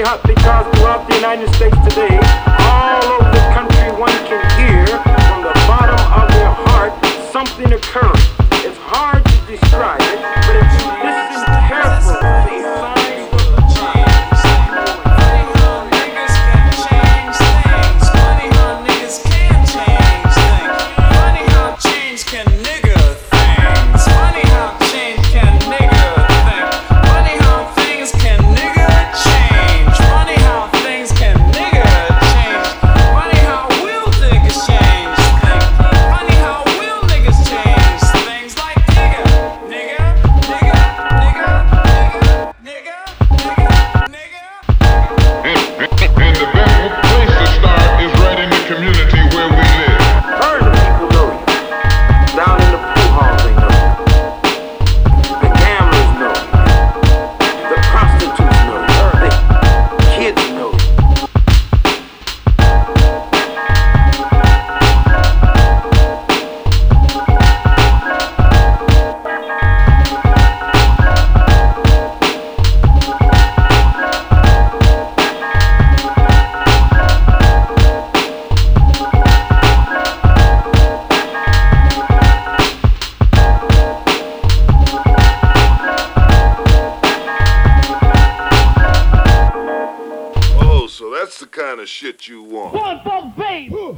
not because throughout the United States today, all over the country, one can hear from the bottom of their heart something occurring. It's hard to describe it, but if you listen carefully, the signs of the times. Funny how niggas can change things. Funny how niggas can change things. Funny how change can nigga things. Funny how change can nigga think. Funny how things can nigga change. Funny how things can nigga change. Funny how will niggas change things. Funny how will niggas change things like nigga, nigga, nigga, nigga, nigga, nigga, nigga, nigga. And the best place to start is right in the community where we live. Heard the people know you. Down in the pool halls they know you. The gamblers know you. The prostitutes know you. The kids know you. Oh, so that's the kind of shit you want. One, four, bass.